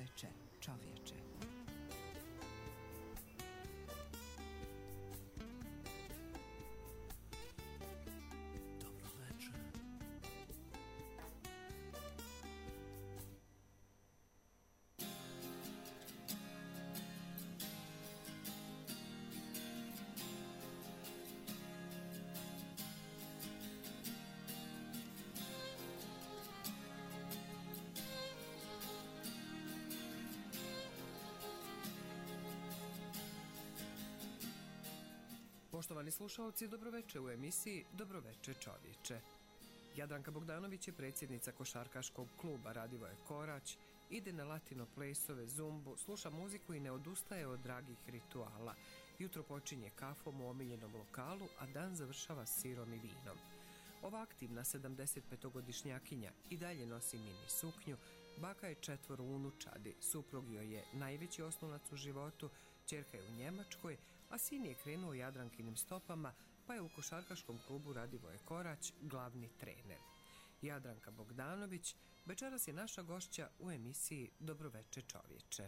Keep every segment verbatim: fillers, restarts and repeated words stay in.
Dobroveče, čovječe. Poštovani slušalci, dobroveče u emisiji Dobroveče čovječe. Jadranka Bogdanović je predsjednica košarkaškog kluba Radivoje Korać, ide na latino plesove, zumbu, sluša muziku i ne odustaje od dragih rituala. Jutro počinje kafom u omiljenom lokalu, a dan završava sirom i vinom. Ova aktivna sedamdesetpetogodišnjakinja i dalje nosi mini suknju, baka je četvoro unučadi, suprug joj je najveći oslonac u životu, ćerka je u Njemačkoj, a sin je krenuo Jadrankinim stopama, pa je u košarkaškom klubu Radivoje Korać glavni trener. Jadranka Bogdanović večeras je naša gošća u emisiji Dobroveče čovječe.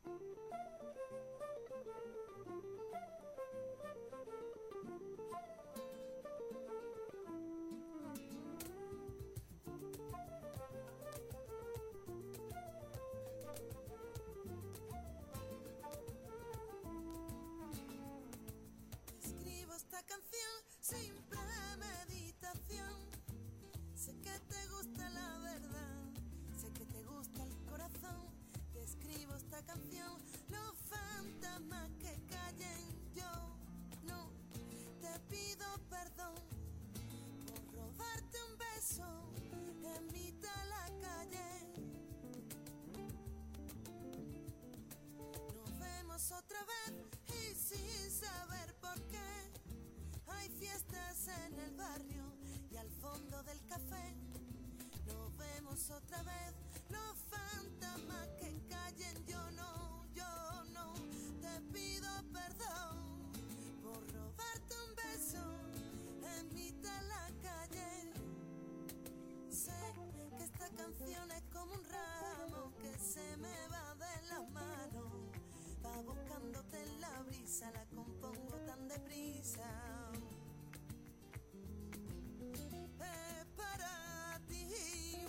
Esta canción sin premeditación. Sé que te gusta la verdad, sé que te gusta el corazón. Te escribo esta canción, los fantasmas que callen. Yo no te pido perdón por robarte un beso en mitad de la calle. Nos vemos otra vez y sin saber por qué. Hay fiestas en el barrio y al fondo del café nos vemos otra vez, los fantasmas que callen. Yo no, yo no te pido perdón por robarte un beso en mitad de la calle. Sé que esta canción es como un ramo que se me va de las manos. Va buscándote en la brisa, la compongo tan deprisa. Es para ti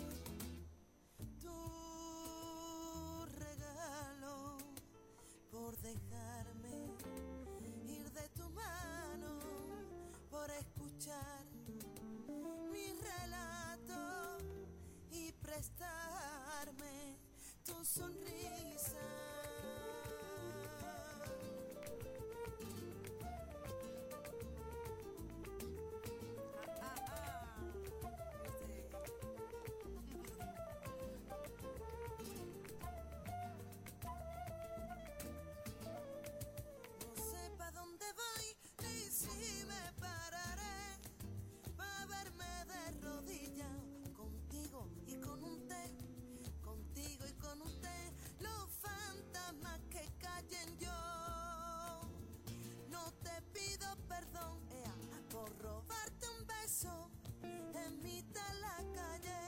tu regalo por dejarme ir de tu mano, por escuchar mi relato y prestarme tu sonrisa. Y con un té, contigo y con un té, los fantasmas que callen. Yo no te pido perdón ea, por robarte un beso en mitad de la calle.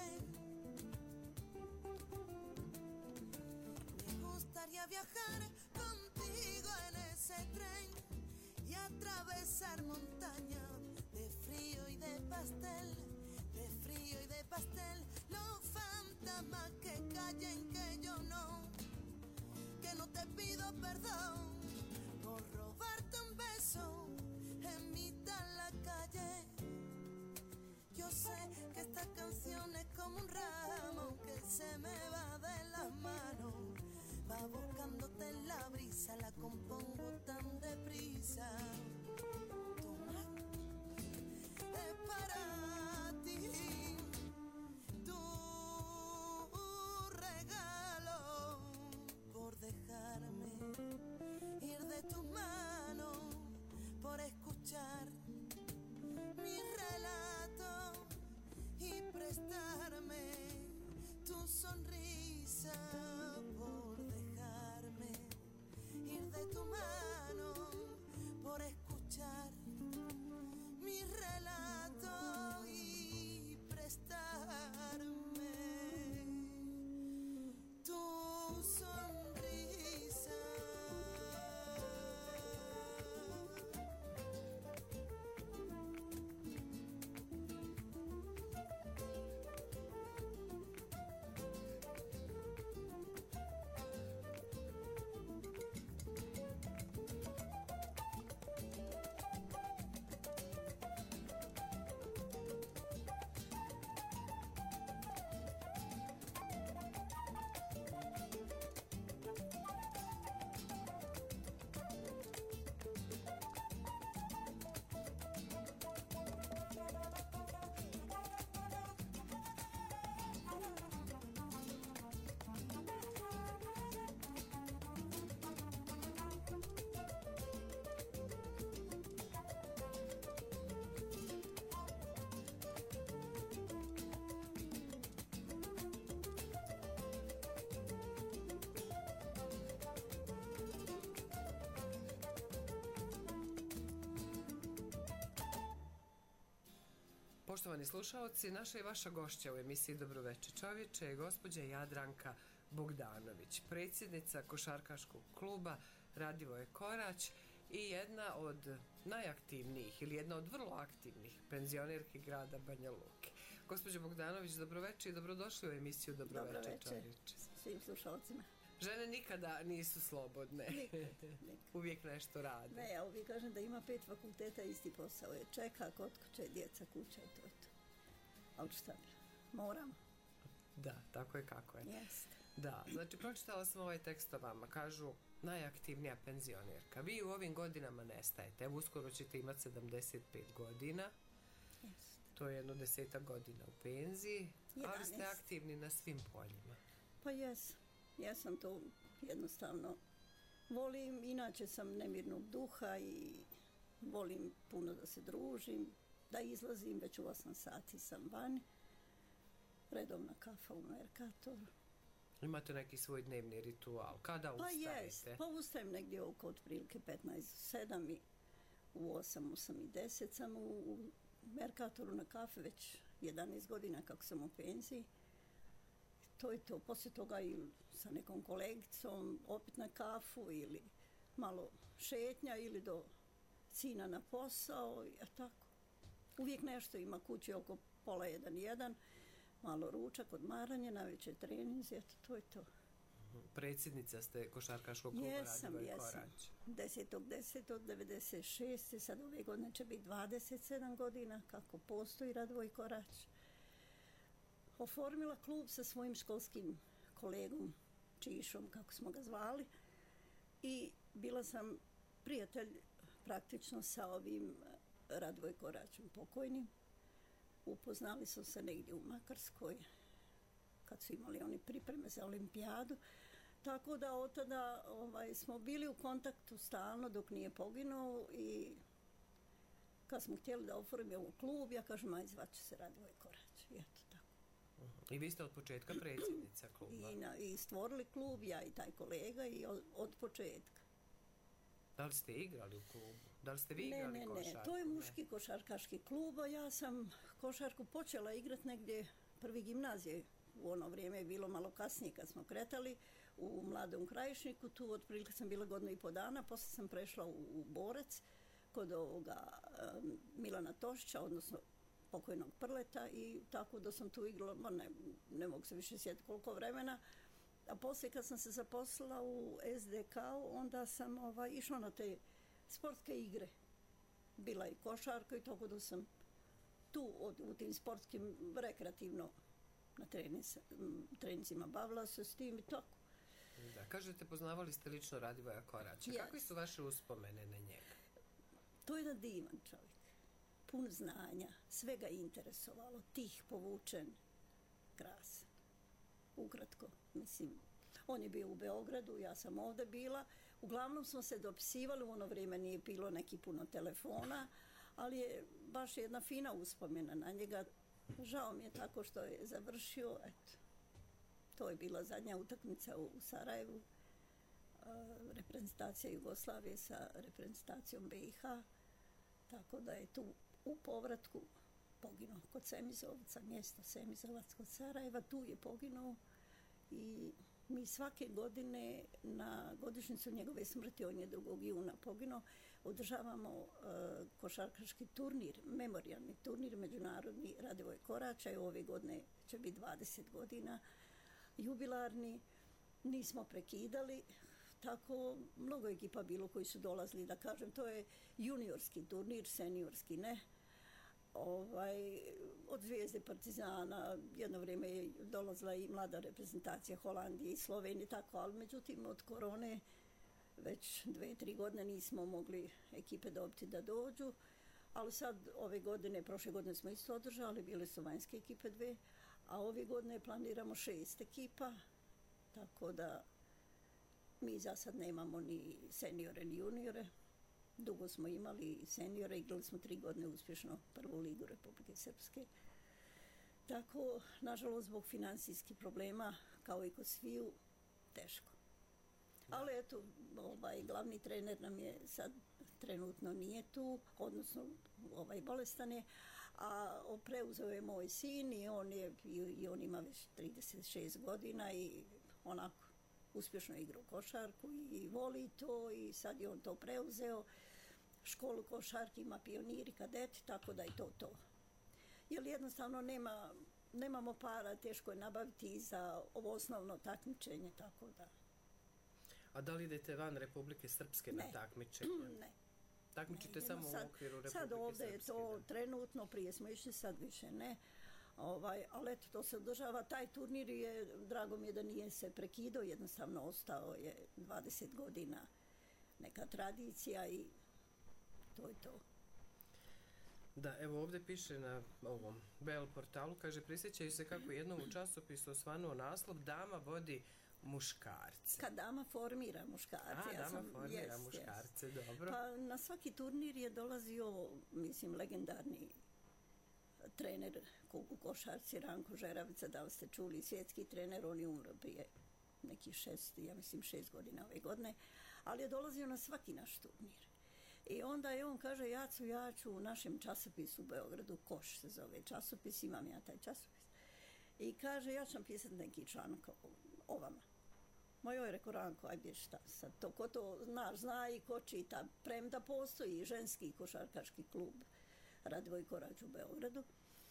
Me gustaría viajar contigo en ese tren y atravesar montañas de frío y de pastel, de frío y de pastel. Los fantasmas que callen, que yo no, que no te pido perdón por robarte un beso en mitad de la calle. Yo sé que esta canción es como un ramo que se me va de las manos. Va buscándote en la brisa, la compongo tan deprisa. Toma Poštovani slušaoci, naša i vaša gošća u emisiji Dobroveče čovječe je gospođa Jadranka Bogdanović, predsjednica košarkaškog kluba Radivoje Korać i jedna od najaktivnijih ili jedna od vrlo aktivnih penzionerki grada Banja Luke. Gospođo Bogdanović, dobroveče i dobrodošli u emisiju Dobroveče, Dobroveče čovječe. Svim slušalcima. Žene nikada nisu slobodne. Nikad, nikad. Uvijek nešto rade. Ne, ja uvijek kažem da ima pet fakulteta, isti posao je. Čeka, kod kuće, djeca, kuća i to je to. Ali šta bi? Moram. Da, tako je kako je. Jeste. Da, znači pročitala sam ovaj tekst o vama. Kažu, najaktivnija penzionerka. Vi u ovim godinama nestajete. Evo, uskoro ćete imati sedamdeset pet godina. Jeste. To je jedno desetak godina u penziji. Ali ste jedanaest. aktivni na svim poljima. Pa jesam. Ja sam to jednostavno volim. Inače sam nemirnog duha i volim puno da se družim, da izlazim. Već u osam sati sam vani. Redovna kafa u Merkatoru. Imate neki svoj dnevni ritual. Kada Pa ustajete? jest, pa ustajem negdje oko otprilike petnaest do sedam i u osam, osam i deset sam u, u Merkatoru na kafe već jedanaest godina kako sam u penziji. To je to, poslije toga i sa nekom kolegicom opet na kafu ili malo šetnja ili do sina na posao, a tako. Uvijek nešto ima kući oko pola jedan, jedan, malo ručak, odmaranje, navečer treninzi, eto, to je to. Predsjednica ste košarkaškog kluba Jesam, Radivoje jesam. Korać. desetog desetog devedeset šeste. Sad ove godine će biti dvadeset sedam godina kako postoji Radivoj Korać. Oformila klub sa svojim školskim kolegom Čišom, kako smo ga zvali. I bila sam prijatelj praktično sa ovim Radivoj Koraćem pokojnim. Upoznali su se negdje u Makarskoj kad su imali oni pripreme za olimpijadu. Tako da od tada ovaj, smo bili u kontaktu stalno dok nije poginuo i kad smo htjeli da oformimo klub, ja kažem, aj zvat će se Radivoj Korać. I eto tako. I vi ste od početka predsjednica kluba. I, na, I stvorili klub, ja i taj kolega i od, od početka. Da li ste igrali u klubu? Da li ste vi Ne, igrali ne, košarku? ne, to je muški košarkaški klub, a ja sam košarku počela igrat negdje prvi gimnazije. U ono vrijeme je bilo malo kasnije kad smo kretali u Mladom Krajišniku, tu otprilike sam bila godinu i po dana, poslije sam prešla u, u Borac kod ovoga um, Milana Tošića, odnosno pokojnog Prleta i tako da sam tu igrala, ma ne, ne mogu se više sjetiti koliko vremena. A poslije kad sam se zaposlila u S D K, onda sam ovaj, išla na te sportske igre. Bila i košarka i tako da sam tu od, u tim sportskim rekreativno na trenis, trenicima bavila se s tim i tako. Da, kažete, poznavali ste lično Radivoja Koraća. Yes. Kakvi su vaše uspomene na njega? To je jedan divan čovjek. Pun znanja, sve ga interesovalo, tih, povučen, krasan. Ukratko, mislim, on je bio u Beogradu, ja sam ovdje bila. Uglavnom smo se dopisivali, u ono vrijeme nije bilo neki puno telefona, ali je baš jedna fina uspomena na njega. Žao mi je tako što je završio, eto. To je bila zadnja utakmica u Sarajevu, reprezentacija Jugoslavije sa reprezentacijom B i H, tako da je tu u povratku poginuo kod Semizovca, mjesto Semizovac kod Sarajeva, tu je poginuo i mi svake godine na godišnjicu njegove smrti, on je drugog juna poginuo, održavamo uh, košarkaški turnir, memorijalni turnir međunarodni Radivoj Koraća i ove godine će biti dvadeset godina jubilarni. Nismo prekidali, tako mnogo ekipa bilo koji su dolazili, da kažem, to je juniorski turnir, seniorski ne. Ovaj, od Zvijezde Partizana, jedno vrijeme je dolazila i mlada reprezentacija Holandije i Slovenije, tako, ali međutim od korone već dve, tri godine nismo mogli ekipe dobiti da dođu, ali sad ove godine, prošle godine smo isto održali, bile su vanjske ekipe dve, a ove godine planiramo šest ekipa, tako da mi za sad nemamo ni seniore ni juniore. Dugo smo imali seniore, igrali smo tri godine uspješno prvu ligu Republike Srpske. Tako, nažalost, zbog financijskih problema, kao i kod sviju, teško. Ali eto, ovaj, glavni trener nam je sad trenutno nije tu, odnosno ovaj bolestan je, a preuzeo je moj sin i on, je, i on ima već trideset šest godina i onako uspješno igra u košarku i voli to i sad je on to preuzeo. Školu košarke ima pioniri, kadeti, tako da je to to. Jer jednostavno nema, nemamo para, teško je nabaviti za ovo osnovno takmičenje, tako da. A da li idete van Republike Srpske ne. na takmičenje? Ne. Takmičite ne, samo sad, u okviru Republike Srpske? Sad ovdje je to da. trenutno, prije smo išli, sad više ne. Ovaj, ali eto, to se održava. Taj turnir je, drago mi je da nije se prekidao, jednostavno ostao je dvadeset godina neka tradicija i to je to. Da, evo ovdje piše na ovom B L portalu, kaže, prisjećaju se kako jednom u časopisu osvanuo naslov Dama vodi muškarce. Kad dama formira muškarce. A, ja dama sam, formira jest, muškarce, jest. dobro. Pa na svaki turnir je dolazio, mislim, legendarni trener u košarci Ranko Žeravica, da li ste čuli, svjetski trener, on je umro prije nekih šest, ja mislim šest godina ove godine, ali je dolazio na svaki naš turnir. I onda je on kaže, Jacu, ja ću u našem časopisu u Beogradu, Koš se zove časopis, imam ja taj časopis. I kaže, ja ću pisati neki članak o, o vama. Mojoj reko, Ranko, aj bih šta sad, to ko to zna, zna i ko čita, premda postoji ženski košarkaški klub Radivoj Korać u Beogradu.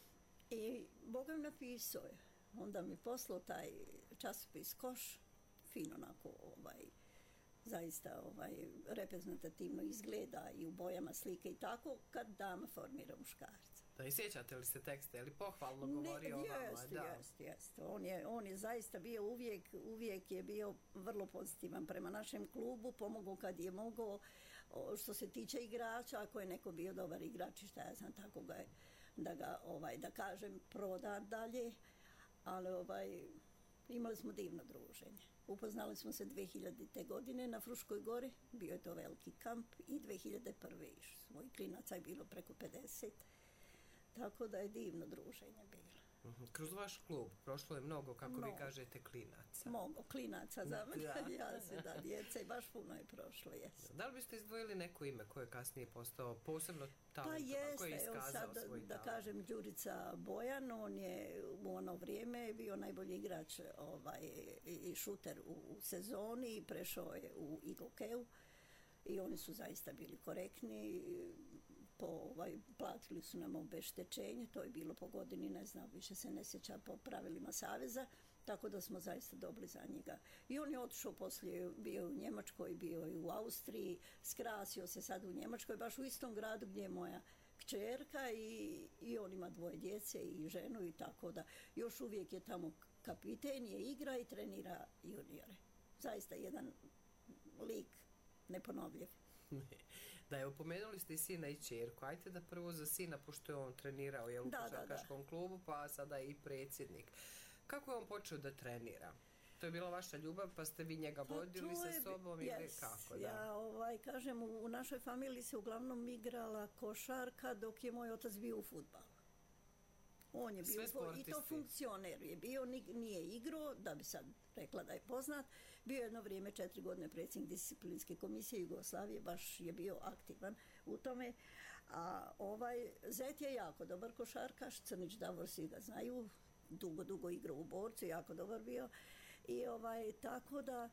I Boga mi napisao je, onda mi poslao taj časopis Koš, fino onako, ovaj, zaista ovaj, reprezentativno izgleda i u bojama slike i tako, kad dama formira muškarca. Da, i sjećate li se teksta, je li pohvalno govori o vama? Jeste, jeste, jeste. On je, on je zaista bio uvijek, uvijek je bio vrlo pozitivan prema našem klubu, pomogao kad je mogao, što se tiče igrača, ako je neko bio dobar igrač, šta ja znam, tako ga je, da ga, ovaj, da kažem, proda dalje, ali ovaj, imali smo divno druženje. Upoznali smo se dve hiljadite. godine na Fruškoj gori, bio je to veliki kamp, i dve hiljade prve. išli smo i klinaca je bilo preko pedeset, tako da je divno druženje bilo. Uh-huh. Kroz vaš klub prošlo je mnogo, kako mnogo. vi kažete, klinaca. Mnogo klinaca za mene, ja se da, djece, baš puno je prošlo, jes. Da li biste izdvojili neko ime koje je kasnije postao posebno Pa talentovan, koji je jeste, evo iskazao sad svoj da talent? kažem Đurica Bojan, on je u ono vrijeme bio najbolji igrač ovaj, i šuter u, u sezoni i prešao je u Igokeu i oni su zaista bili korektni, po, ovaj, platili su nam obeštećenje, to je bilo po godini, ne znam, više se ne sjeća po pravilima Saveza, tako da smo zaista dobili za njega. I on je otišao poslije, bio u Njemačkoj, bio i u Austriji, skrasio se sad u Njemačkoj, baš u istom gradu gdje je moja kćerka i, i on ima dvoje djece i ženu i tako da još uvijek je tamo kapiten, je igra i trenira juniore. Zaista jedan lik neponovljiv. Da, evo, pomenuli ste i sina i ćerku. Ajde da prvo za sina, pošto je on trenirao je u košarkaškom klubu, pa sada je i predsjednik. Kako je on počeo da trenira? To je bila vaša ljubav, pa ste vi njega vodili pa sa je, sobom yes, ili kako? Da? Ja ovaj, kažem, u, u našoj familiji se uglavnom igrala košarka dok je moj otac bio u fudbalu. On je bio i to funkcioner je bio, nije igrao, da bi sad rekla da je poznat. Bio je jedno vrijeme četiri godine predsjednik disciplinske komisije Jugoslavije, baš je bio aktivan u tome. A ovaj zet je jako dobar košarkaš, Crnić Davor, svi ga znaju, dugo, dugo igrao u Borcu, jako dobar bio. I ovaj, tako da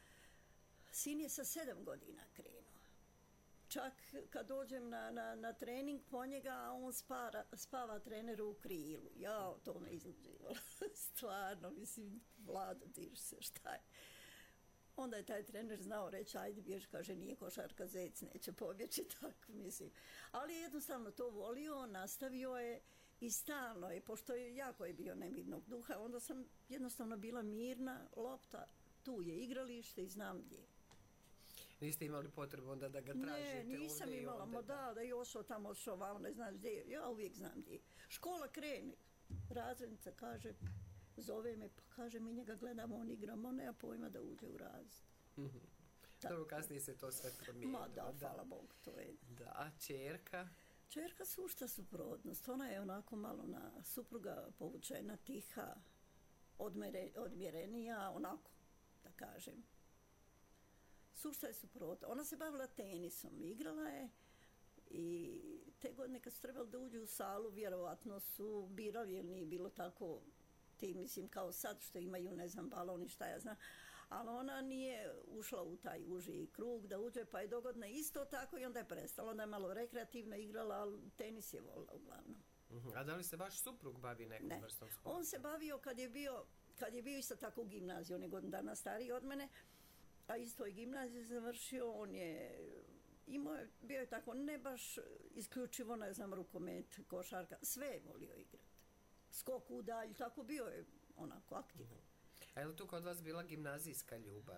sin je sa sedam godina krenuo. Čak kad dođem na, na, na trening po njega, a on spara, spava treneru u krilu. Ja, to me izluđivalo. Stvarno, mislim, Vlado, diš se, šta je. Onda je taj trener znao reći, ajde bjež, kaže, nije košarka, zec, neće pobjeći, tako mislim. Ali jednostavno to volio, nastavio je i stalno je, pošto je jako je bio nemirnog duha, onda sam jednostavno bila mirna, lopta, tu je igralište i znam gdje. Niste imali potrebu onda da ga tražite? Ne, nisam ovdje imala, onda, da, da je ošao tamo, ošao vam, ne znaš gdje je. Ja uvijek znam gdje je. Škola krene, razrednica kaže, zove me, pa kaže, mi njega gledamo, on igramo, on nema pojma da uđe u razred. Mm-hmm. Dobro, kasnije se to sve promijenilo. Ma da, hvala Bogu, to je. Da, a ćerka? Ćerka sušta suprotnost, ona je onako malo na supruga povučena, tiha, odmere, odmjerenija, onako, da kažem. Sušta je suprota. Ona se bavila tenisom, igrala je i te godine kad su trebali da uđu u salu, vjerovatno su birali, jer nije bilo tako, ti mislim kao sad što imaju, ne znam, baloni, šta ja znam, ali ona nije ušla u taj uži krug da uđe, pa je dogodna isto tako i onda je prestala. Onda je malo rekreativno igrala, ali tenis je volila uglavnom. Uh-huh. A da li se vaš suprug bavi nekom ne. vrstom sporta? On se bavio kad je bio, kad je bio isto tako u gimnaziji, on je godinu dana stariji od mene, a isto je gimnaziju završio, on je imao je, bio je tako, ne baš isključivo, ne znam, rukomet, košarka, sve je volio igrati. Skok u dalj, tako bio je onako aktivan. A je li tu kod vas bila gimnazijska ljubav?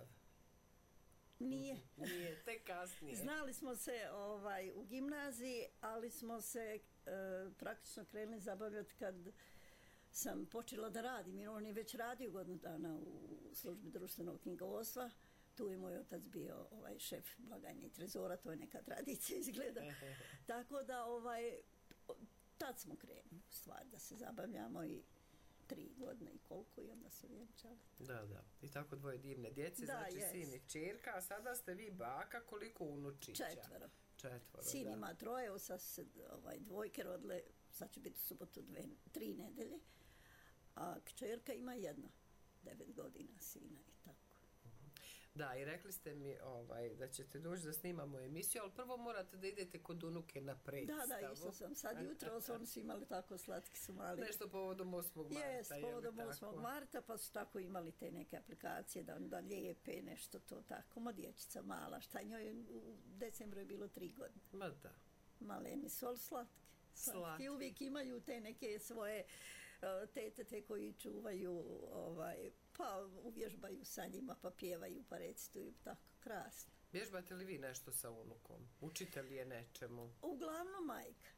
Nije. Nije, tek kasnije. Znali smo se ovaj, u gimnaziji, ali smo se e, praktično krenuli zabavljati kad sam počela da radim, jer on je već radio godinu dana u službi društvenog knjigovodstva. Tu je moj otac bio ovaj, šef blagajne i trezora, to je neka tradicija izgleda. Tako da ovaj, tad smo krenuli u stvar da se zabavljamo i tri godine i koliko i onda su vjenčali. Da, da. I tako dvoje divne djece, da, znači jest. sin i čerka, a sada ste vi baka, koliko unučića? Četvero. Četvoro, sin da. ima troje, sad se ovaj, dvojke rodile, sad će biti u subotu dve, tri nedelje, a kćerka ima jedna, devet godina sina i tako. Da, i rekli ste mi ovaj, da ćete doći da snimamo emisiju, ali prvo morate da idete kod unuke na predstavu. Da, da, isto sam. Sad jutro oni su imali tako, slatki su mali. Nešto povodom osmog marta. Jes, povodom osmog marta, pa su tako imali te neke aplikacije da, da lijepe nešto to tako. Ma dječica mala, šta njoj u decembru je bilo tri godine. Ma da. Maleni su, ali slatke. Slatki. Slatki. Uvijek imaju te neke svoje uh, tete te koji čuvaju, ovaj, pa uvježbaju sa njima, pa pjevaju, pa recituju, tako, krasno. Vježbate li vi nešto sa unukom? Učite li je nečemu? Uglavnom majka.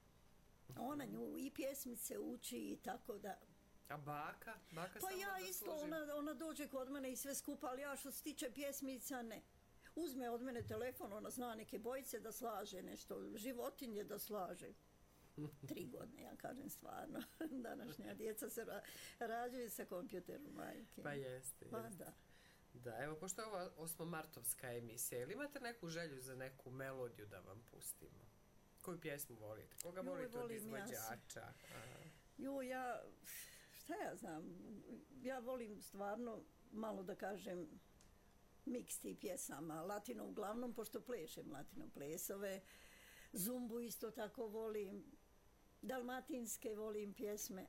Ona nju i pjesmice uči i tako da... A baka? Baka pa samo ja da isto, služim. ona, ona dođe kod mene i sve skupa, ali ja što se tiče pjesmica, ne. Uzme od mene telefon, ona zna neke bojice da slaže nešto, životinje da slaže. Tri godine, ja kažem stvarno. Današnja djeca se ra- rađaju sa kompjuterom majke. Pa jeste, Pa jeste. da. Da, evo, pošto je ova osmomartovska emisija, ili imate neku želju za neku melodiju da vam pustimo? Koju pjesmu volite? Koga Joj, volite od volim ja izvođača? Aha. Jo, ja, šta ja znam, ja volim stvarno, malo da kažem, miks tih pjesama, latino uglavnom, pošto plešem latino plesove, zumbu isto tako volim, dalmatinske volim pjesme,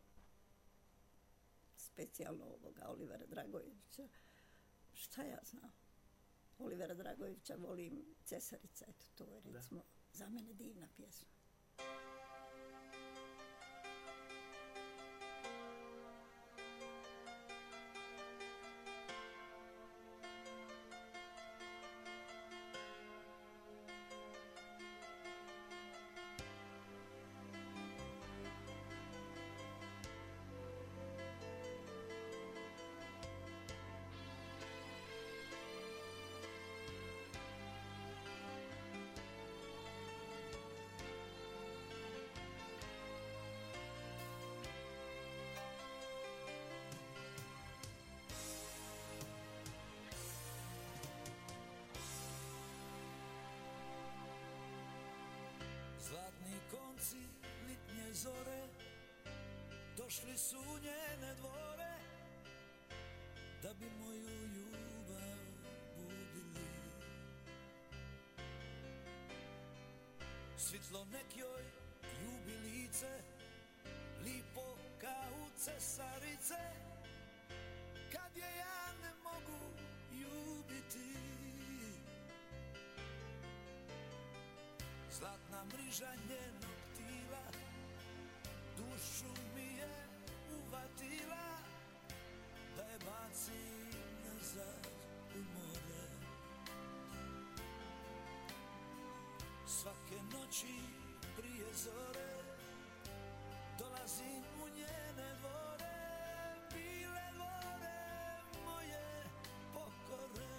specijalno ovoga Olivera Dragojevića. Šta ja znam? Olivera Dragojevića volim Cesarica, eto, to je recimo da. Za mene divna pjesma. Zlatni konci litnje zore došli su u njene dvore da bi moju ljubav budili. Svitlo nek joj ljubi lice, lipo kao cesarice, kad je ja ne mogu ljubiti. Zlatna mriža njenog tila dušu mi je uvatila, da je bacim nazad u more. Svake noći prije zore dolazim u njene dvore, bile vore moje pokore.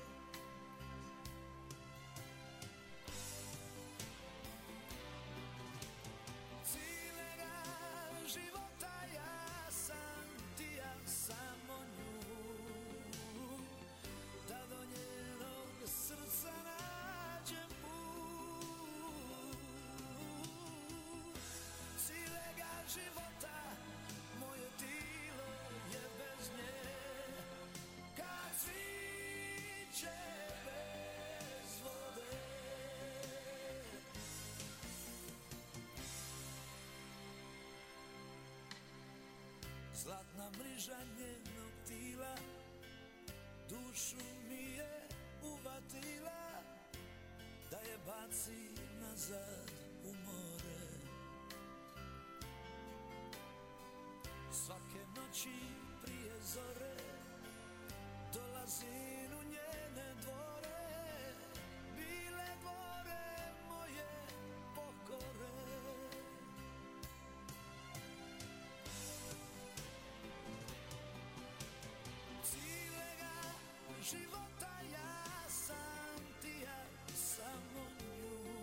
Života ja sam ti, ja samo nju, da do njenog srca Zlatna mriža njenog tila dušu mi je uvatila, da je baci nazad u more. Svake noći prije zore dolazim u njene dvore, bile dvore moje pokore. Cilega života ja sam ti, ja samo nju,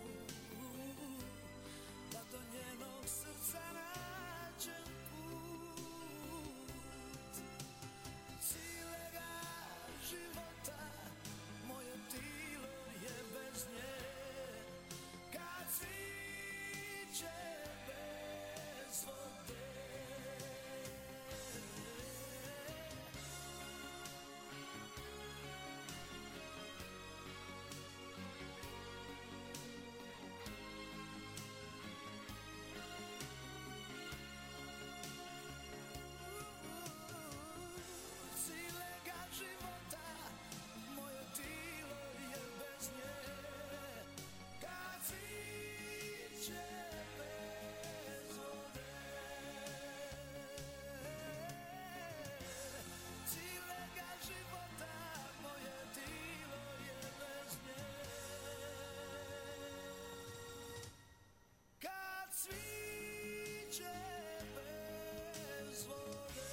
da do njenog srca nađem put. Cilega života, moje tilo je bez nje, kad cviće bez vode. Cilega života, moje tilo je bez nje, kad cviće bez vode. Cilega života, moje tilo je bez nje, kad cviće bez vode.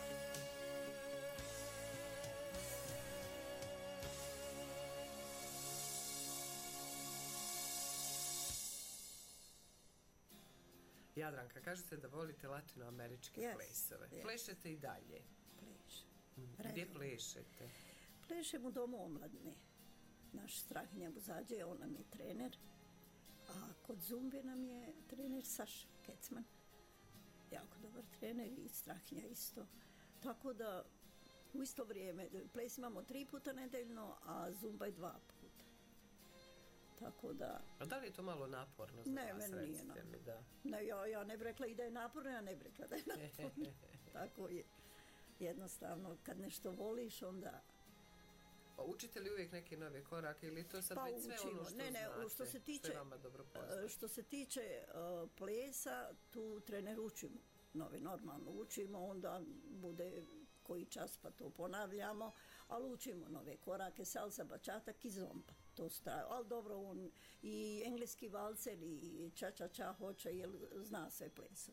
Jadranka, kažete da volite latinoameričke Yes, plesove. yes. Plešete i dalje. Pleš. Gdje Redovno. plešete? Plešem u domu omladine. Naš Strahinja Buzađe, on nam je trener. A kod zumbe nam je trener Saša Kecman. Jako dobar trener i Strahinja isto. Tako da u isto vrijeme, ples imamo tri puta nedeljno, a zumba je dva puta. Tako da, A da li je to malo naporno za Ne, vas, meni nije recite naporno. mi, da. ne, ja, ja ne bi rekla i da je naporno, ja ne bi rekla da je naporno. Tako je. Jednostavno, kad nešto voliš, onda Pa učite li uvijek neke nove korake ili je to sad Pa već sve ono učimo. što Ne, ne, znate, što se tiče, što je vama dobro poznato? Što se tiče uh, plesa, tu trener učimo. Nove normalno učimo, onda bude koji čas pa to ponavljamo, ali učimo nove korake, salsa, bačata, kizomba. To sta, ali dobro, on i engleski valcer i ča-ča-ča hoće, jer zna sve plesove.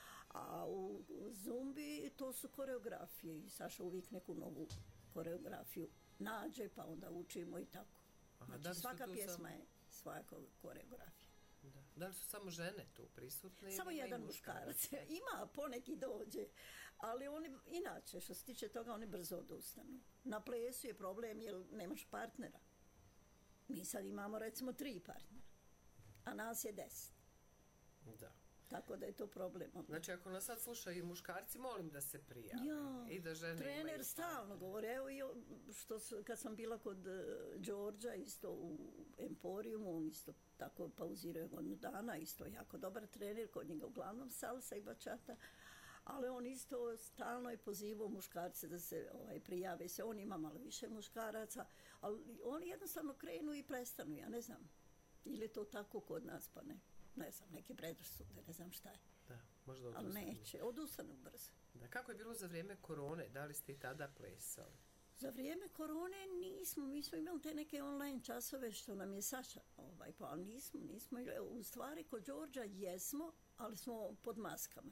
A u, u zumbi to su koreografije i Saša uvijek neku novu koreografiju nađe, pa onda učimo i tako. Aha, da Znači li su svaka tu pjesma samo- je svoja ko- koreografija. Da. Da li su samo žene tu prisutne? Samo ili ima i jedan muškarac. Ima, poneki dođe, ali oni, inače, što se tiče toga, oni brzo odustanu. Na plesu je problem jer nemaš partnera. Mi sad imamo recimo tri partnera, a nas je deset. Da. Tako da je to problem. Znači, ako nas sad slušaju i muškarci, molim da se prijave. Ja, I da žene trener imaju stalno partnere. govori, evo i o- što su, kad sam bila kod uh, Đorđa isto u Emporiumu, on isto tako pauzirao je godinu dana, isto jako dobar trener, kod njega uglavnom salsa i bačata, ali on isto stalno je pozivao muškarce da se ovaj, prijave se, on ima malo više muškaraca, ali oni jednostavno krenu i prestanu, ja ne znam, ili je to tako kod nas, pa ne, ne znam, neke predrasude, ne znam šta je, Da, možda ali odustanu. neće, odustanu brzo. Da, kako je bilo za vrijeme korone? Da li ste i tada plesali? Za vrijeme korone nismo, mi smo imali te neke online časove što nam je Saša, ovaj, pa ali nismo, nismo, u stvari kod Đorđa jesmo, ali smo pod maskama.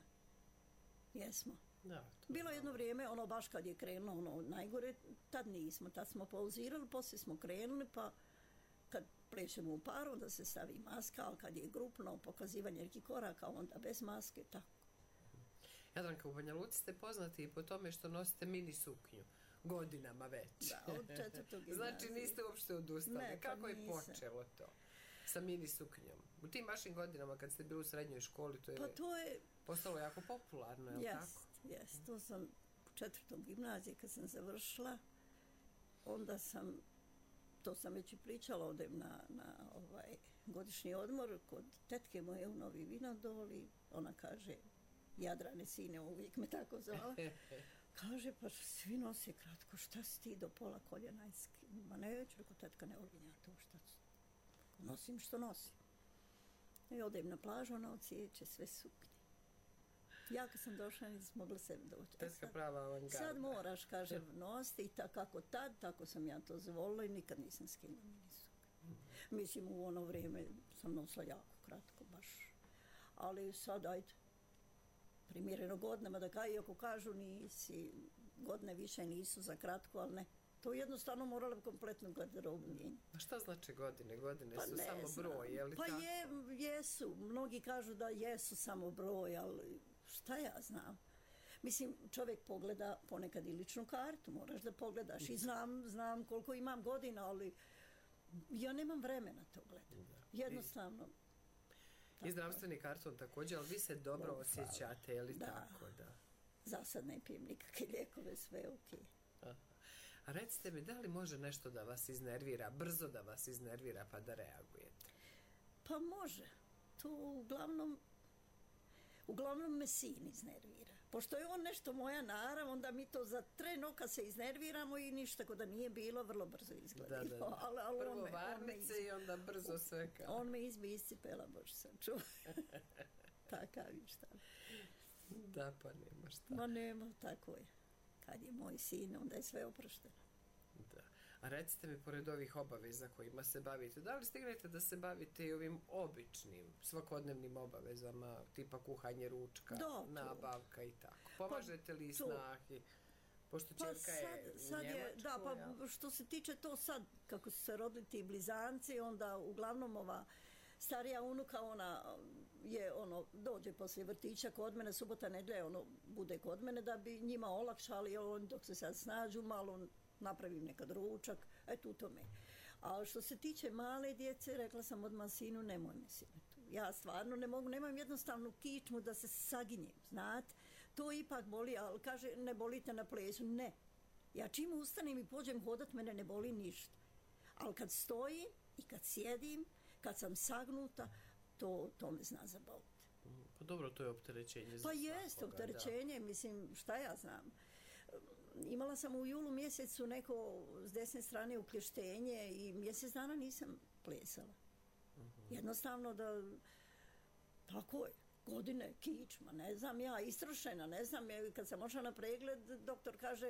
Jesmo. Da, to Bilo je je jedno vrijeme, ono baš kad je krenulo ono najgore, tad nismo, tad smo pauzirali, poslije smo krenuli, pa kad plešemo u paru, onda se stavi maska, ali kad je grupno pokazivanje nekih koraka, onda bez maske, tako. Jadranka, u Banja Luci ste poznati i po tome što nosite mini suknju. Godinama već. Da, od četvrtog Znači gimnazije. niste uopšte odustali. Ne, pa Kako je nisam. počelo to? Sa mini suknjom. U tim vašim godinama kad ste bili u srednjoj školi, to je Pa to je, postalo jako popularno, je li tako? jest, jest, to sam u četvrtom gimnaziji kad sam završila, onda sam, to sam već i pričala, odem na, na ovaj godišnji odmor kod tetke moje u Novi Vinodol i ona kaže, Jadrane sine, uvijek me tako zvala. Kaže, pa svi nose kratko, šta si ti do pola koljena? Ma neću, rekao, tetka, ne volim ja to, šta ću? Nosim što nosim. I odem na plažu, ona ocijeće sve suknje. Ja kad sam došla, nisam mogla sebi doći. Tetka prava avangarda. Sad moraš, kaže, nositi i ta, kako tad, tako sam ja to zvolila i nikad nisam skinula mini suknje. Mm. Mislim, u ono vrijeme sam nosila jako kratko, baš. Ali sad, ajde, primjereno godinama, da kaj, iako kažu nisi, godine više nisu za kratko, ali ne. To jednostavno morala bi kompletnu garderobu mijenjati. A šta znači godine? Godine pa su samo znam. broj, je li pa tako? Je, jesu. Mnogi kažu da jesu samo broj, ali šta ja znam? Mislim, čovjek pogleda ponekad i ličnu kartu, moraš da pogledaš. I znam, znam koliko imam godina, ali ja nemam vremena to gledati. Jednostavno. I zdravstveni karton također, ali vi se dobro Bogu osjećate, je li da. tako? Da. Za sad ne pijem nikakve lijekove, sve je okej. Okay. A recite mi, da li može nešto da vas iznervira, brzo da vas iznervira pa da reagujete? Pa može. To uglavnom, uglavnom me sin iznervira. Pošto je on nešto moja narav, onda mi to za tren oka se iznerviramo i ništa ko da nije bilo, vrlo brzo izgleda. Da, da, da. ali, ali Prvo on me, varnice on me i onda brzo sve kao. On me izbi iscipela, bože sam čuo. Takav je šta. Da, pa nema šta. Ma nema, tako je. Kad je moj sin, onda je sve oprošteno. Da. A recite mi, pored ovih obaveza kojima se bavite, da li stignete da se bavite i ovim običnim, svakodnevnim obavezama, tipa kuhanje ručka, da, nabavka i tako? Pomažete li to, snahi? Pošto pa čerka sad, je u sad Njemačkoj, je, da, pa ja? Što se tiče to sad, kako su se rodili ti blizanci, onda uglavnom ova starija unuka, ona je, ono, dođe poslije vrtića kod mene, subota, nedjelja, ono, bude kod mene da bi njima olakšali, on dok se sad snađu, malo napravim nekad ručak, eto u tome. A što se tiče male djece, rekla sam odmah sinu, nemoj me sine tu. Ja stvarno ne mogu, nemam jednostavnu kičmu da se saginjem, znate. To ipak boli, ali kaže, ne bolite na plesu. Ne. Ja čim ustanem i pođem hodat, mene ne boli ništa. Ali kad stojim i kad sjedim, kad sam sagnuta, to, to me zna zabaviti. Pa dobro, to je opterećenje za Pa jeste, opterećenje, da. Mislim, šta ja znam. Imala sam u julu mjesecu neko s desne strane ukleštenje i mjesec dana nisam plesala. Uh-huh. Jednostavno da, tako je, godine, kičma, ne znam ja, istrošena, ne znam, kad sam ošla na pregled, doktor kaže,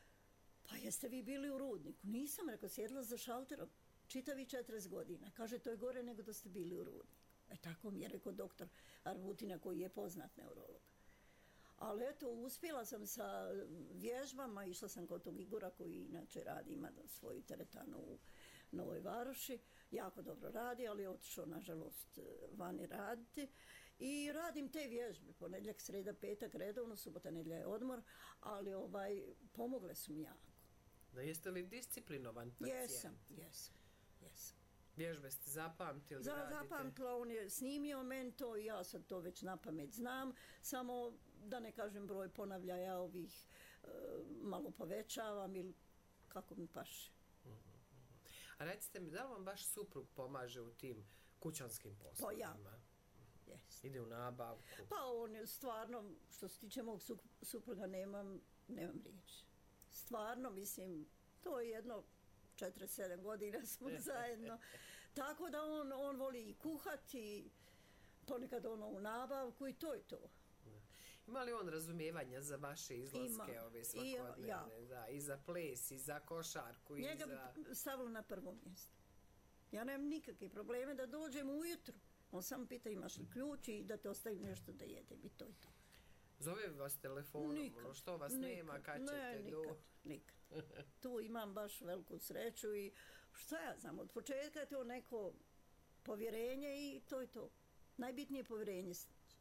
pa jeste vi bili u Rudniku? Nisam, rekao, sjedla za šalterom, čitavi četrdeset godina. Kaže, to je gore nego da ste bili u Rudniku. E tako mi je rekao doktor Arbutina, koji je poznat neurolog. Ali eto, uspjela sam sa vježbama, išla sam kod tog Igora koji inače radi, ima svoju teretanu u Novoj Varoši. Jako dobro radi, ali je otišao, nažalost, vani raditi. I radim te vježbe, ponedjeljak, sreda, petak, redovno, subota, nedjelja je odmor, ali ovaj, pomogle su mi jako. Da, jeste li disciplinovan pacijent? Jesam, jesam, jesam. Vježbe ste zapamtili, Za, radite? Zapamtila, on je snimio meni to i ja sad to već na pamet znam, samo da ne kažem broj ponavljaja ovih e, malo povećavam ili kako mi paše. Uh-huh. A recite mi, da li vam baš suprug pomaže u tim kućanskim poslovima? Pa ja. Yes. Ide u nabavku? Pa on je stvarno, što se tiče mog supruga, nemam, nemam riječi. Stvarno, mislim, to je jedno četrdeset sedam godina smo zajedno. Tako da on, on voli i kuhati, ponekad ono u nabavku i to je to. Ima li on razumijevanja za vaše izlaske, Ima. ove svakodnevne? Ja. Da, i za ples, i za košarku, i Njega za... bi stavilo na prvo mjesto. Ja nemam nikakve probleme da dođem ujutru. On sam pita imaš li ključ i da te ostavim nešto da jedem i to je to. Zove vas telefonom, nikad, ono što vas nikad, nema, kad ćete ne, nikad, do... nikad. Tu imam baš veliku sreću i šta ja znam, od početka je to neko povjerenje i to je to. Najbitnije je povjerenje.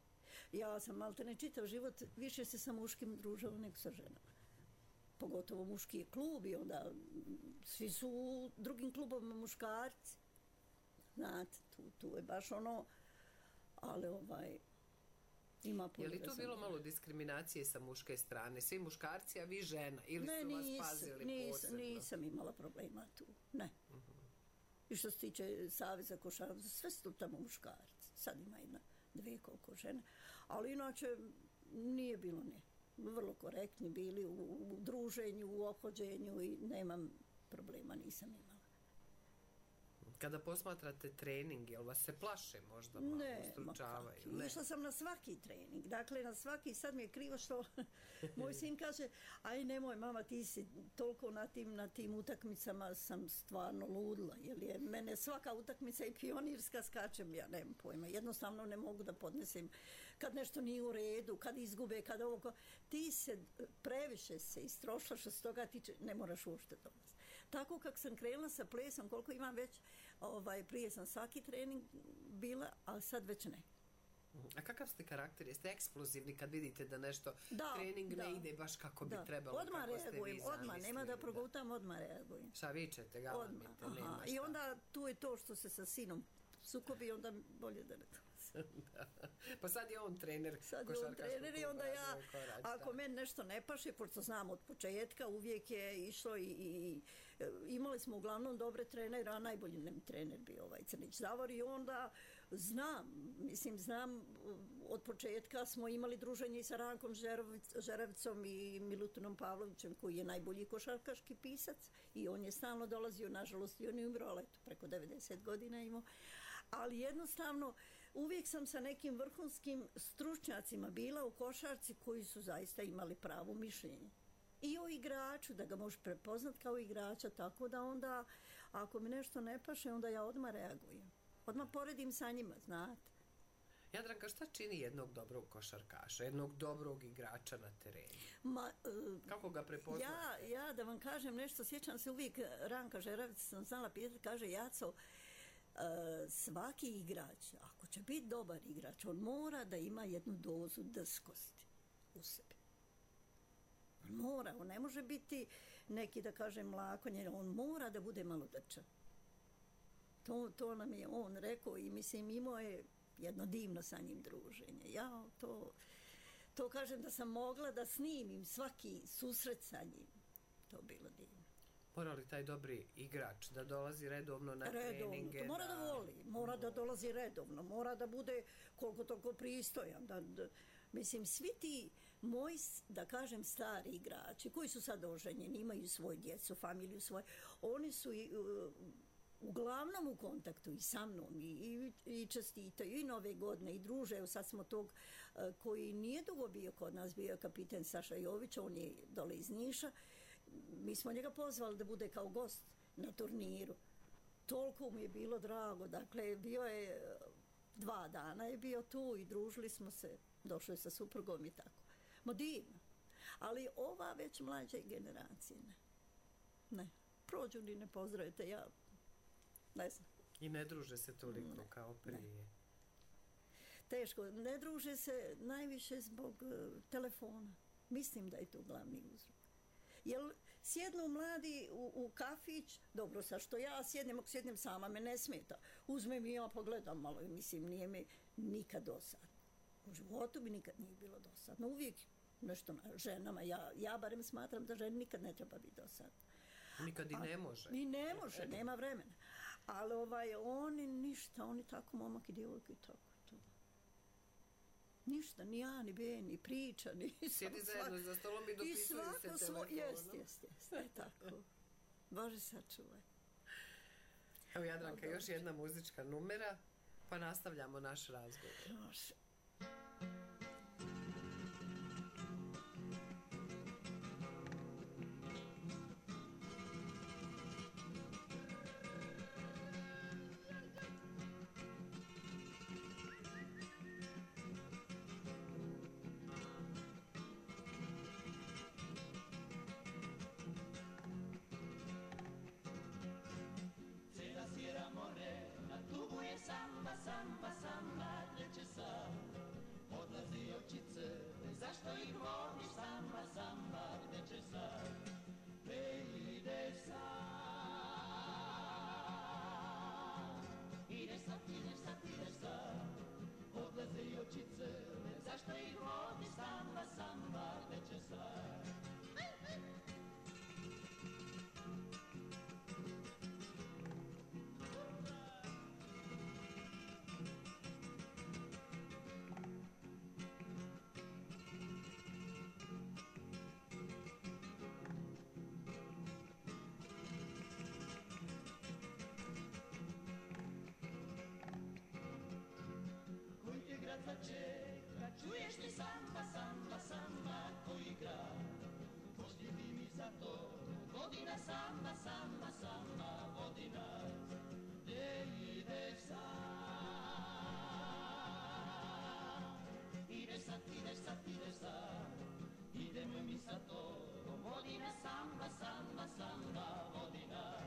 Ja sam maltene čitav život, više se sa muškim družila nego sa ženama. Pogotovo muški je klub i onda svi su u drugim klubovima muškarci. Znate, tu, tu je baš ono, ali ovaj, ima puno. Je li tu bilo malo diskriminacije sa muške strane? Svi muškarci, a vi žena? Ili ne, su nis, vas pazili nis, posebno? Nisam imala problema tu, ne. Uh-huh. I što se tiče Saveza košarkaša, sve su tu tamo muškarci. Sad ima jedna, dvije koliko žene. Ali inače, nije bilo ne. Vrlo korektni bili u, u druženju, u ophođenju i nemam problema, nisam imala. Kada posmatrate trening, jel vas se plaše možda malo, ne, ustručavaju? Ne, išla sam na svaki trening. Dakle, na svaki, sad mi je krivo što moj sin kaže, aj nemoj mama, ti si toliko na tim, na tim utakmicama sam stvarno ludila. Jer je mene svaka utakmica i pionirska skačem, ja nemam pojma. Jednostavno ne mogu da podnesem kad nešto nije u redu, kad izgube, kad ovo... Ti se previše se istrošla što se toga tiče, ne moraš uopšte dolaziti. Tako kak sam krenula sa plesom, koliko imam već, ovaj, prije sam svaki trening bila, ali sad već ne. A kakav ste karakter? Jeste eksplozivni kad vidite da nešto da, trening da, ne ide baš kako da. bi trebalo? Odmah reagujem, odmah, nema da progutam, odmah reagujem. Šta vičete, galamite, nema šta. I onda tu je to što se sa sinom sukobi, onda bolje da ne to. Pa sad je on trener sad je on trener i onda ja, ako meni nešto ne paše, pošto znam od početka, uvijek je išlo i, i imali smo uglavnom dobre trenere, a najbolji nam trener bio ovaj Crnić Davor i onda znam, mislim znam, od početka smo imali druženje i sa Rankom Žerevcom i Milutinom Pavlovićem koji je najbolji košarkaški pisac i on je stalno dolazio, nažalost i on je umro, ali preko devedeset godina imao, ali jednostavno uvijek sam sa nekim vrhunskim stručnjacima bila u košarci koji su zaista imali pravo mišljenje. I o igraču, da ga možeš prepoznat kao igrača, tako da onda, ako mi nešto ne paše, onda ja odmah reagujem. Odmah poredim sa njima, znate. Jadranka, šta čini jednog dobrog košarkaša, jednog dobrog igrača na terenu? Ma, uh, kako ga prepoznate? Ja, ja, da vam kažem nešto, sjećam se uvijek, Ranka Žeravica sam znala pitati, kaže Jaco, Uh, svaki igrač, ako će biti dobar igrač, on mora da ima jednu dozu drskosti u sebi. On mora, on ne može biti neki, da kažem, mlakonje, on mora da bude malo drčan. To, to nam je on rekao i mislim imao je jedno divno sa njim druženje. Ja to, to kažem da sam mogla da snimim svaki susret sa njim. To bilo divno. Mora li taj dobri igrač da dolazi redovno na redovno, treninge? Mora da, da voli, mora da dolazi redovno, mora da bude koliko toliko pristojan. Da, da, mislim, svi ti moji, da kažem, stari igrači koji su sad oženjeni, imaju svoju djecu, familiju svoju, oni su i, uh, uglavnom u kontaktu i sa mnom i, i, i čestitaju i nove godine i druže. Evo sad smo tog uh, koji nije dugo bio kod nas, bio je kapiten Saša Jović, on je dole iz Niša. Mi smo njega pozvali da bude kao gost na turniru. Toliko mu je bilo drago. Dakle, bio je dva dana je bio tu i družili smo se. Došao je sa suprugom i tako. Ma divno. Ali ova već mlađe generacije ne. Ne. Prođu ni ne pozdravite. Ja ne znam. I ne druže se toliko ne, kao prije. Ne. Teško. Ne druže se najviše zbog uh, telefona. Mislim da je to glavni uzrok. Jer sjednu mladi u, u kafić, dobro sa što ja sjednem, ako sjednem sama, me ne smeta. Uzmem i ja pogledam malo, mislim, nije mi nikad dosadno. U životu mi nikad nije bilo dosadno. Uvijek nešto na ženama, ja, ja barem smatram da ženi nikad ne treba biti dosadno. Nikad i ne može. I ne može, nema vremena. Ali ovaj, oni ništa, oni tako momak i djevojka i tako. Ništa, ni A, ni B, ni priča, ni... Sjedi zajedno za stolom i dopisuju se telefonom. Svo... Jest, jest, jest, je tako. Bože sačuvaj. Evo Jadranka, još jedna muzička numera, pa nastavljamo naš razgovor. Može. Samba, samba, samba, reče sam, odlazi očice, zašto ih voliš? Samba, samba, reče sam, te ideš sam. Ideš sad, ideš sad, ideš sam, odlazi očice, zašto ih voliš? Samba, samba, reče sam. kad začeka, čuješ li samba, samba, samba ko igra? Pozdjevi mi za to, godina samba, samba, samba, vodi nas. Gdje ideš sad? Ideš sad, ideš sad, ideš sad. Idemo mi sa tobom, vodi nas samba, samba, samba, vodi nas.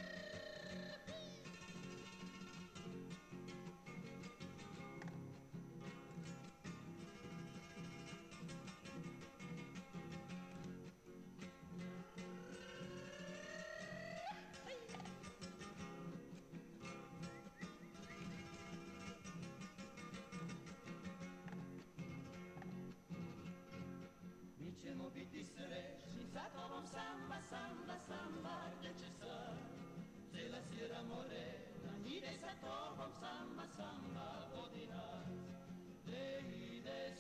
Ćemo biti srećni, za tobom samba, samba, samba, gdje ćeš sad? Cijela Sierra Morena ide sa tobom, samba, samba, vodi nas. Gdje ideš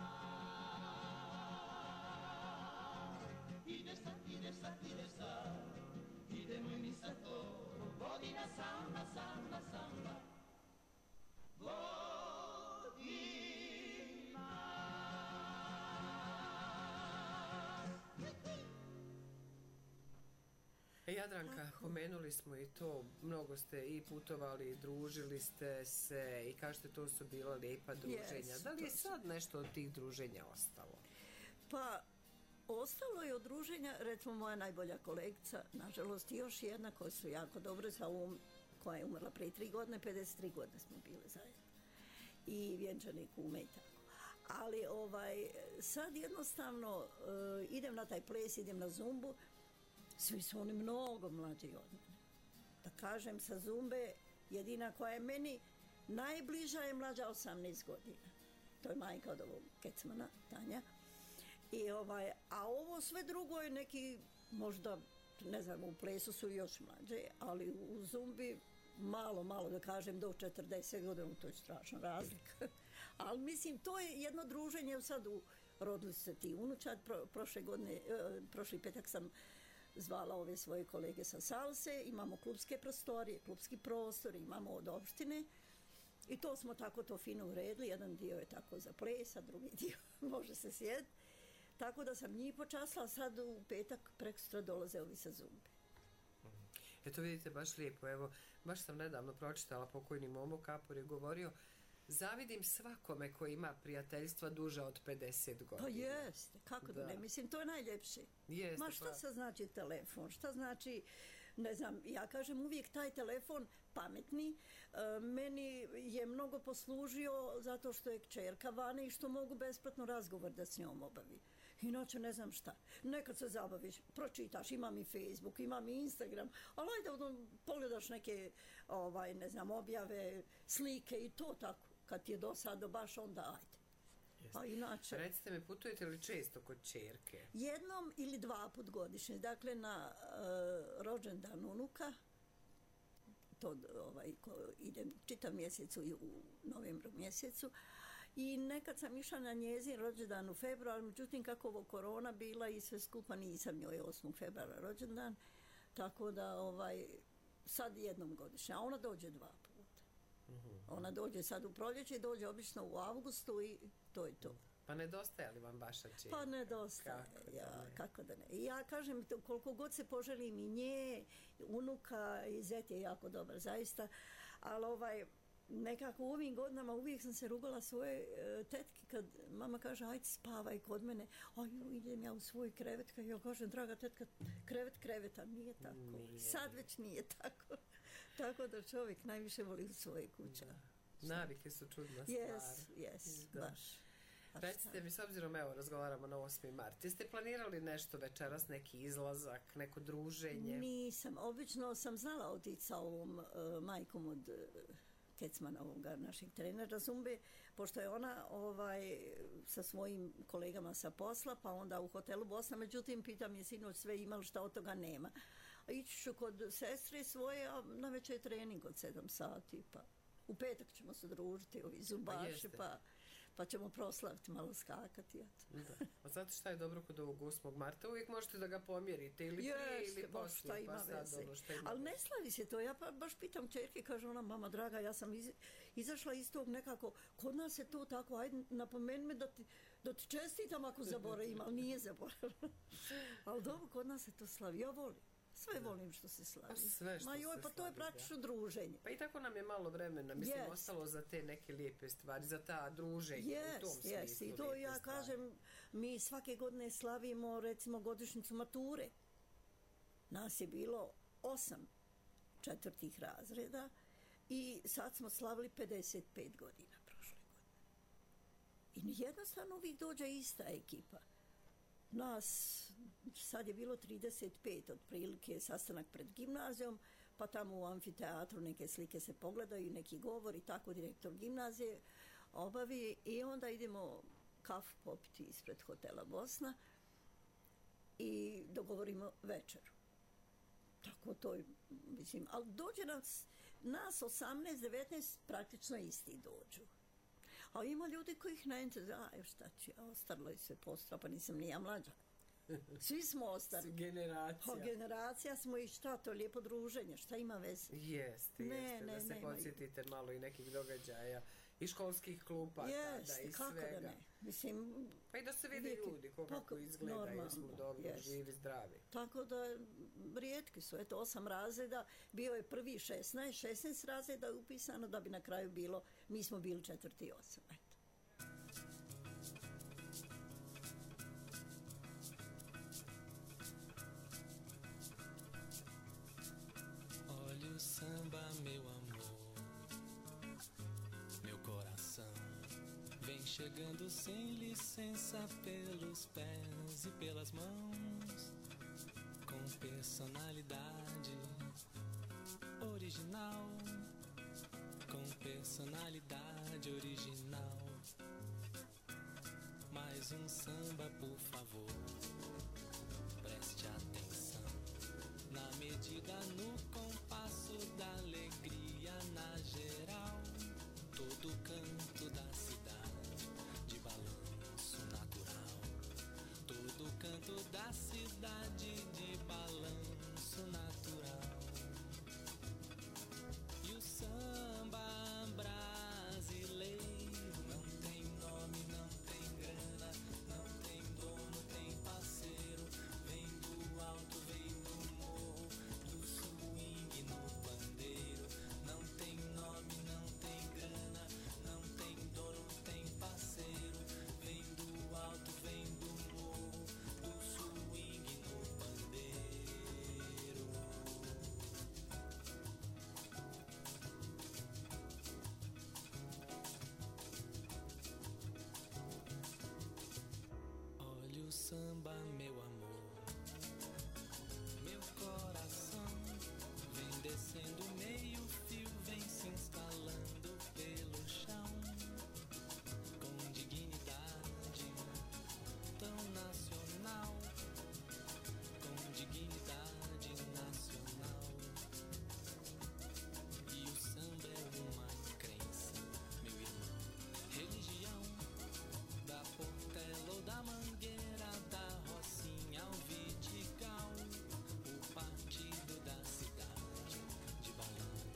sad? Ideš sad, ideš sad, ideš sad. Idemo i mi sa tobom, vodi nas samba, samba, samba. Vodi nas. Jadranka, pomenuli smo i to, mnogo ste i putovali, družili ste se i kažete to su bila lijepa druženja. Yes, da li je sad nešto od tih druženja ostalo? Pa, ostalo je od druženja, recimo moja najbolja kolegica, nažalost i još jedna koja su jako dobro sa um, koja je umrla prije tri godine, pedeset tri godine smo bile zajedno. I vjenčanik ume i tako. Ali ovaj, sad jednostavno uh, idem na taj ples, idem na zumbu, svi su oni mnogo mlađi od mene. Da kažem, sa zumbe jedina koja je meni najbliža je mlađa osamnaest godina. To je majka od ovog kecmana, Tanja. I ovaj, a ovo sve drugo je neki, možda, ne znam, u plesu su još mlađe, ali u zumbi malo, malo da kažem do četrdeset godina, to je strašna razlika. Ali mislim, to je jedno druženje, sad u rodili se ti unučad, pro, prošle godine, e, prošli petak sam zvala ove svoje kolege sa salse, imamo klubske prostorije, klubski prostor, imamo od opštine i to smo tako to fino uredili, jedan dio je tako za ples, a drugi dio može se sjediti. Tako da sam njih počasla, sad u petak prekosutra dolaze ovi sa zumbe. Eto vidite, baš lijepo, evo, baš sam nedavno pročitala, pokojni Momo Kapor je govorio, zavidim svakome koji ima prijateljstva duža od pedeset godina. Pa jeste, kako da, da ne, mislim, to je najljepše. Jeste, ma šta pa... sad znači telefon, šta znači, ne znam, ja kažem uvijek taj telefon pametni, e, meni je mnogo poslužio zato što je kćerka vani i što mogu besplatno razgovor da s njom obavi. Inače ne znam šta. Nekad se zabaviš, pročitaš, imam i Facebook, imam i Instagram, ali ajde odno, pogledaš neke, ovaj, ne znam, objave, slike i to tako. Kad ti je dosado, baš onda ajde. Jeste. A inače... Recite mi, putujete li često kod ćerke? Jednom ili dva put godišnje. Dakle, na uh, rođendan unuka, to ovaj, ko, idem čitav mjesec u, u novembru mjesecu, i nekad sam išla na njezin rođendan u februar, međutim kako ovo korona bila i sve skupa nisam njoj osmog februara rođendan, tako da ovaj, sad jednom godišnje, a ona dođe dva puta. Mm-hmm. Ona dođe sad u proljeće i dođe obično u avgustu i to je to. Pa nedostaje li vam vaša ćerka? Pa nedostaje, kako ja, ne? Kako da ne. I ja kažem, koliko god se poželim i nje, unuka i zet je jako dobar, zaista, ali ovaj, nekako u ovim godinama uvijek sam se rugala svoje uh, tetke kad mama kaže ajde spavaj kod mene, aj idem ja u svoj krevet, kad ja kažem draga tetka krevet kreveta, nije tako, nije. Sad već nije tako, tako da čovjek najviše voli u svoje kuće. Navike su čudna stvar. Jes, jes, baš. Recite mi, s obzirom, evo, razgovaramo na osmi mart, jeste planirali nešto večeras, neki izlazak, neko druženje? Nisam, obično sam znala otići sa ovom uh, majkom od uh, Kecmana, ovoga našeg trenera zumbe, pošto je ona ovaj, sa svojim kolegama sa posla, pa onda u hotelu Bosna, međutim, pitam je sinoć sve imali, šta od toga nema. A ići ću kod sestre svoje, a na večer je trening od sedam sati, pa u petak ćemo se družiti, ovi zumbaši, pa... pa ćemo proslaviti, malo skakati. Da. A znate šta je dobro kod ovog osmog marta? Uvijek možete da ga pomjerite ili prije Jeste, ili baš poslije. šta ima Pa sad veze. ono šta ima Ali ne veze. slavi se to. Ja pa baš pitam čerke, kaže ona, mama draga, ja sam iz, izašla iz tog nekako, kod nas je to tako, ajde napomeni me da ti, da ti čestitam ako zaboravim, ali nije zaboravila. Ali dobro, kod nas se to slavi. Ja volim. Sve volim što se slavi. Pa sve što Ma joj, se pa to je slavi, praktično druženje. Pa i tako nam je malo vremena, mislim, Jest. ostalo za te neke lijepe stvari, za ta druženja u tom Jes, smislu. jes. I to lijepe ja stvari. kažem, mi svake godine slavimo recimo godišnjicu mature. Nas je bilo osam četvrtih razreda i sad smo slavili pedeset pet godina prošle godine. I jednostavno uvijek dođe ista ekipa. Nas, sad je bilo trideset pet otprilike, sastanak pred gimnazijom, pa tamo u amfiteatru neke slike se pogledaju, neki govori, tako direktor gimnazije obavi i onda idemo kafu popiti ispred hotela Bosna i dogovorimo večeru. Tako to je, mislim, ali dođe nas, nas osamnaest devetnaest praktično isti dođu. A ima ljudi kojih ne interesuje, a šta će, a ostarilo je sve postra, pa nisam ni ja mlađa. Svi smo ostali. Generacija. Pa generacija smo i šta, to je lijepo druženje, šta ima veze? Jeste, Ne, jeste, ne, da se nemaju. podsjetite malo i nekih događaja i školskih klupa tada Jeste, i kako svega. da ne? Mislim, Pa i da se vide uvijek je- ljudi, ko pa kako izgledaju, normalno, smo dobro, jest. živi, zdravi. tako da rijetki su, eto, osam razreda, bio je prvi šesnaest, šesnaest razreda je upisano da bi na kraju bilo, mi smo bili četvrti i osam, eto. Olha o samba, meu amor, meu coração vem chegando sem licença pelos pés e pelas mãos, com personalidade original, com personalidade original. Mais um samba, por favor, preste atenção. Na medida, no compasso da alegria na geral, todo canto da cidade de balanço natural, todo canto da cidade de balanço natural. E o samba brasileiro não tem nome, não tem grana, não tem dono, tem parceiro, vem do alto, vem do morro, do swing no pandeiro. Não tem nome, não tem grana, não tem dono, tem parceiro, vem do alto, vem do morro, do swing no pandeiro. Olha o samba, meu amor, meu coração vem descendo meio fio, vem se instalando pelo chão, com dignidade tão nacional, com dignidade nacional. E o samba é uma crença, meu irmão, religião, da Portela ou da Mangueira, da Rocinha ao Vidigal, o partido da cidade de balanço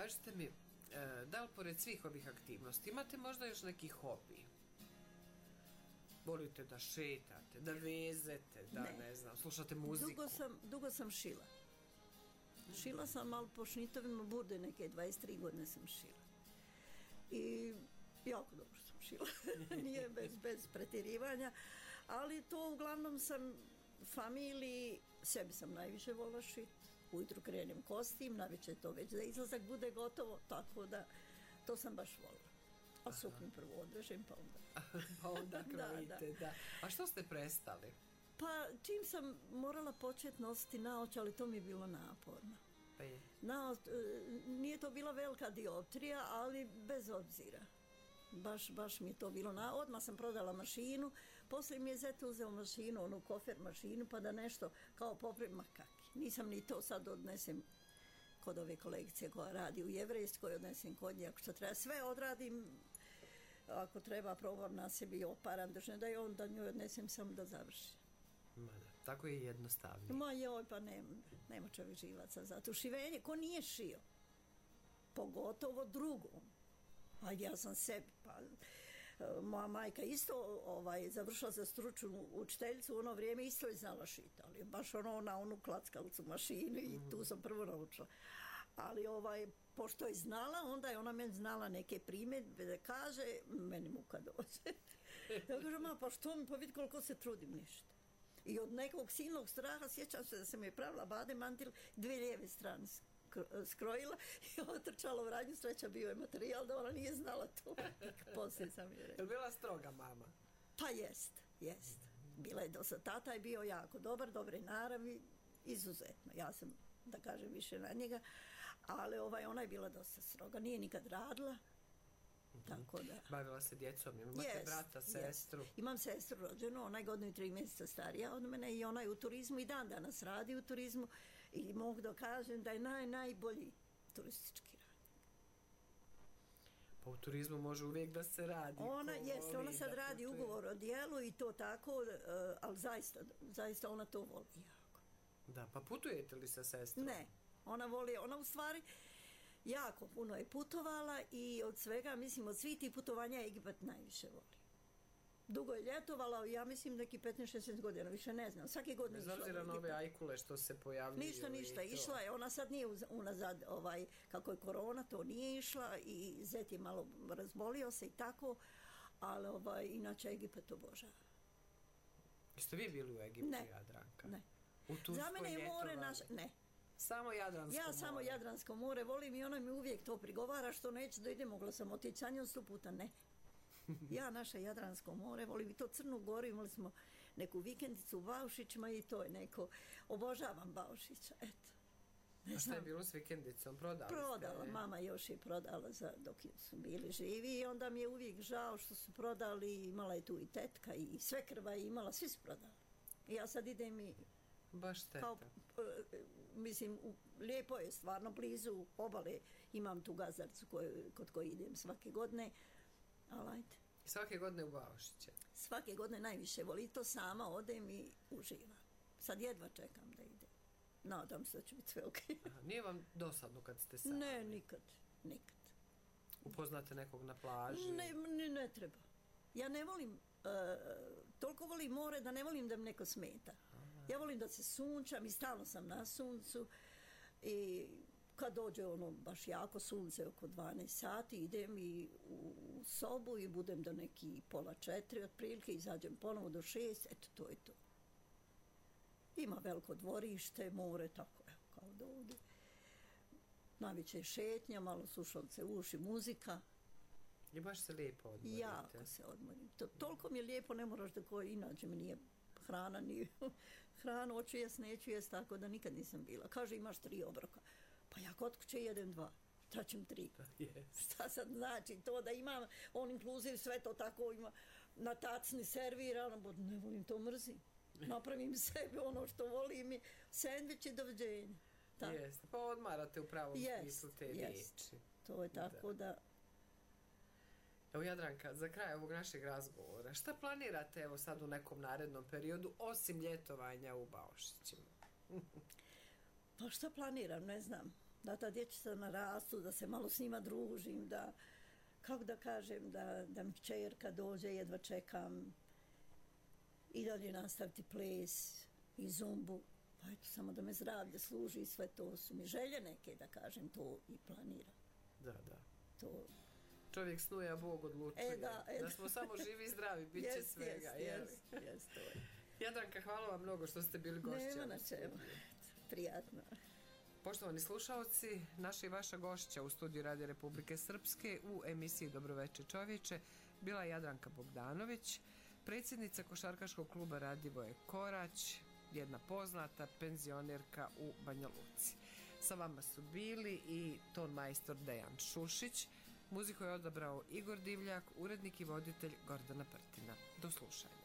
kažite mi, da li pored svih ovih aktivnosti imate možda još neki hobi? Volite da šetate, da vezete, da ne, ne znam, slušate muziku? Dugo sam, dugo sam šila. Šila sam malo po šnitovima bude, neke dvadeset tri godine sam šila. I jako dobro sam šila, nije bez, bez pretjerivanja, ali to uglavnom sam familiji, sebi sam najviše volila šit. Ujutru krenem kostim, navečer to već za izlazak bude gotovo, tako da to sam baš volila. A suknju prvo odvežem, pa onda... pa onda krojite, da, da. A što ste prestali? Pa čim sam morala početi nositi naoče, ali to mi je bilo naporno. Pa je. Na, nije to bila velika dioptrija, ali bez obzira. Baš, baš mi je to bilo na... Odmah sam prodala mašinu, poslije mi je zet uzeo mašinu, onu kofer mašinu, pa da nešto kao poprema kaki. Nisam ni to sad odnesem kod ove kolegice koja radi u Jevrejskoj, odnesem kod nje, ako što treba. Sve odradim, ako treba probam na sebi i oparam, držne da je onda nju odnesem samo da završi. Ma da, tako je jednostavnije. Ma joj, pa nema, nema čovjek živaca za to. Šivenje, ko nije šio? Pogotovo drugom. A ja sam sebi, pa... Moja majka isto ovaj, završila za stručnu učiteljicu, u ono vrijeme isto je znala šiti, ali baš ono na onu klackalcu mašinu i tu sam prvo naučila. Ali ovaj, pošto je znala, onda je ona meni znala neke primjedbe da kaže, meni muka dođe. Ja kažem, ma pa što mi, pa vidi koliko se trudim ništa. I od nekog silnog straha sjećam se da sam je pravila bade mantil dvije lijeve strane skrojila i otrčala u radnju, sreća bio je materijal da ona nije znala to. Poslije sam je rekla. Je li bila stroga mama? Pa jest, jest. Bila je dosta, tata je bio jako dobar, dobre naravi, izuzetno. Ja sam, da kažem, više na njega, ali ovaj, ona je bila dosta stroga, nije nikad radila. Tako da... Bavila se djecom, imate yes, brata, sestru? Yes. Imam sestru rođenu, ona je godinu i tri mjeseca starija od mene i ona je u turizmu i dan danas radi u turizmu i mogu da kažem da je naj, najbolji turistički radnik. Pa u turizmu može uvijek da se radi. Ona, jest, ona sad radi putuje. Ugovor o dijelu i to tako, uh, ali zaista, zaista ona to voli jako. Da, pa putujete li sa sestrom? Ne, ona voli, ona u stvari... Jako puno je putovala i od svega, mislim, od svih tih putovanja Egipat najviše voli. Dugo je ljetovala, ja mislim neki petnaest šesnaest godina, više ne znam, svake godine išla. Bez obzira na ove ajkule što se pojavljuju. Ništa, ništa, išla je, ona sad nije unazad, ovaj, kako je korona, to nije išla i zet je malo razbolio se i tako, ali ovaj, inače Egipat obožava. Jeste vi bili u Egiptu, ne, Jadranka? Ne, u Turskoj za mene je more naše, ne. Samo Jadransko ja more? Ja samo Jadransko more volim i ona mi uvijek to prigovara što neće da ide, mogla sam otići, a njom sto puta ne. Ja naše Jadransko more volim i to Crnu Goru, imali smo neku vikendicu u Baušićima i to je neko, obožavam Baušića, eto. Ne a šta je bilo s vikendicom? Prodali Prodala, ste, mama još je prodala za, dok su bili živi i onda mi je uvijek žao što su prodali, imala je tu i tetka i sve krva je imala, svi su prodali. I ja sad idem i... Baš teta. Kao, mislim, lijepo je, stvarno blizu obale, imam tu gazarcu koju, kod koje idem svake godine, ali ajde. Svake godine u Baušiće? Svake godine najviše voli, to sama odem i uživam. Sad jedva čekam da idem. Nadam se da će biti sve okej. Okay. Nije vam dosadno kad ste sami? Ne, nikad, nikad. Upoznate nekog na plaži? Ne, ne, ne treba. Ja ne volim, uh, toliko volim more da ne volim da mi neko smeta. Ja volim da se sunčam i stalno sam na suncu i kad dođe ono baš jako sunce oko dvanaest sati idem i u sobu i budem do neki pola četiri otprilike, izađem ponovo do šest, eto to je to. Ima veliko dvorište, more, tako evo kao da ovdje. Najveće šetnja, malo slušalce u uši, muzika. I baš se lijepo odmorite. Jako se odmorim. To, toliko mi je lijepo, ne moraš da koji inače mi nije hrana, ni hranu, hoću jest, neću jest, tako da nikad nisam bila. Kaže, imaš tri obroka. Pa ja kod kuće jedem dva, šta ćem tri? Yes. Šta sad znači to da imam on inkluziv, sve to tako ima na tacni servirano, ne volim to, mrzim. Napravim sebe ono što volim i sendvič i doviđenja. Jeste, pa odmarate u pravom yes, smislu te yes. riječi. To je tako da... da... Evo Jadranka, za kraj ovog našeg razgovora, šta planirate evo sad u nekom narednom periodu, osim ljetovanja u Baušićima? Pa šta planiram, ne znam. da ta dječica narastu, da se malo s njima družim, da, kako da kažem, da, da mi kćerka dođe, jedva čekam i dalje nastaviti ples i zumbu. Pa eto, samo da me zdravlje služi i sve to su mi želje neke, da kažem, to i planiram. Da, da. To... Čovjek snuje, a Bog odlučuje. E, da, e, da smo samo živi i zdravi, bit će jest, svega. Jest, jest, jest, to je. Jadranka, hvala vam mnogo što ste bili gošća. Nema na čemu. Prijatno. Poštovani slušalci, naša i vaša gošća u studiju Radio Republike Srpske u emisiji Dobroveče čovječe bila Jadranka Bogdanović, predsjednica košarkaškog kluba Radivoje Korać, jedna poznata penzionerka u Banja Luci. Sa vama su bili i ton majstor Dejan Šušić, muziku je odabrao Igor Divljak, urednik i voditelj Gordana Prtina. Do slušanja.